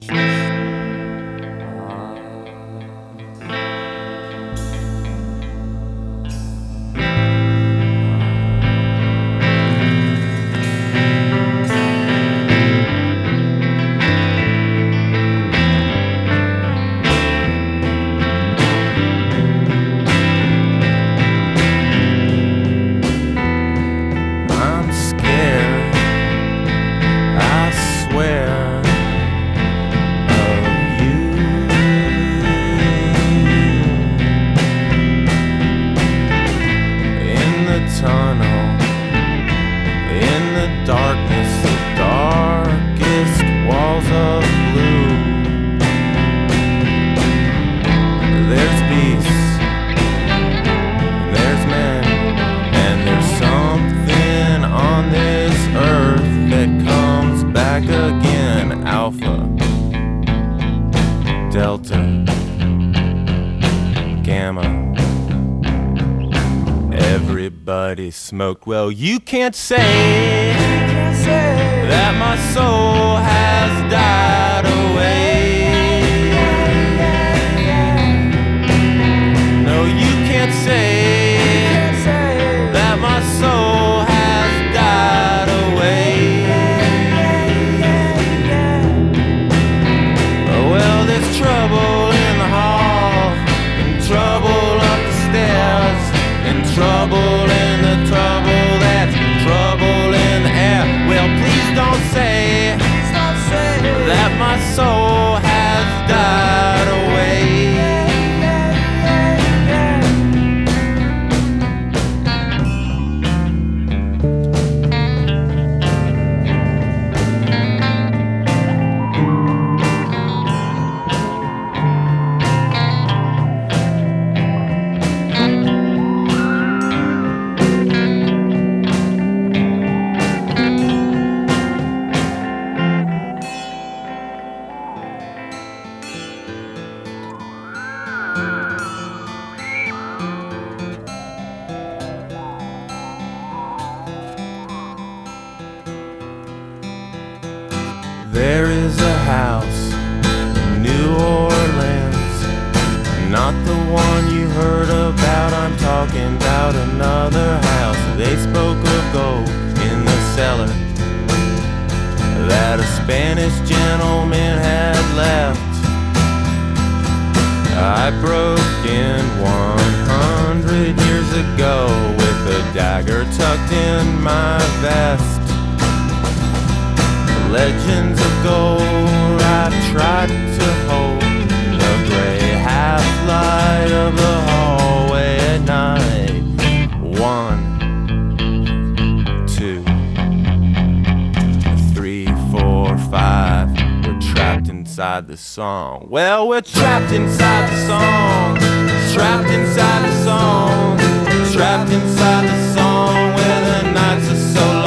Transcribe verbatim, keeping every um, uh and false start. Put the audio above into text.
I'm scared, I swear, of you. In the tunnel, in the darkness, the darkest walls of blue. There's beasts, and there's men, and there's something on this earth that comes back again. Alpha, Delta, Gamma. Everybody smoked. Well, you can't say that my soul has died away. No, you can't say that my soul has died away. Well, there's trouble in the hall, and trouble up the stairs, and trouble in the trouble that's trouble in the air. Well, please don't say that my soul has died away. There is a house in New Orleans, not the one you heard about. I'm talking about another house. They spoke of gold in the cellar that a Spanish gentleman had left. I broke in one hundred years ago with a dagger tucked in my vest. Legends of gold I've tried to hold in the gray half-light of the hallway at night. One, two, three, four, five. We're trapped inside the song. Well, we're trapped inside the song. Trapped inside the song. Trapped inside the song where the nights are so long.